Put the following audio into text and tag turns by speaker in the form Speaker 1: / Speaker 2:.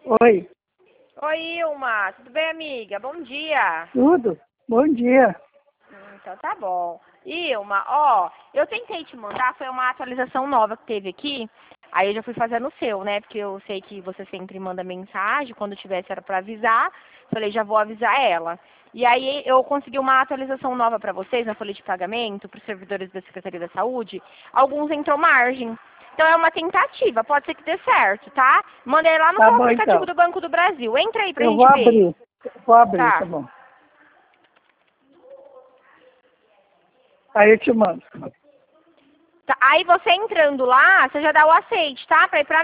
Speaker 1: Oi,
Speaker 2: Oi, Ilma. Tudo bem, amiga? Bom dia.
Speaker 1: tudo? Bom dia.
Speaker 2: Então tá bom. Ilma, ó, eu tentei te mandar, foi uma atualização nova que teve aqui. Aí eu já fui fazendo o seu, né? Porque eu sei que você sempre manda mensagem, quando tivesse era pra avisar. Falei, já vou avisar ela. E aí eu consegui uma atualização nova pra vocês na folha de pagamento, para os servidores da Secretaria da Saúde. Alguns entrou margem. Então é uma tentativa, pode ser que dê certo, tá? Mandei lá no
Speaker 1: Tá
Speaker 2: seu
Speaker 1: bom
Speaker 2: aplicativo
Speaker 1: então.
Speaker 2: do Banco do Brasil. Entra aí pra
Speaker 1: Eu vou
Speaker 2: gente ver.
Speaker 1: abrir. Vou abrir, tá
Speaker 2: Tá.
Speaker 1: bom. Aí eu te mando.
Speaker 2: Tá, aí você entrando lá, você já dá o aceite, tá? Pra ir pra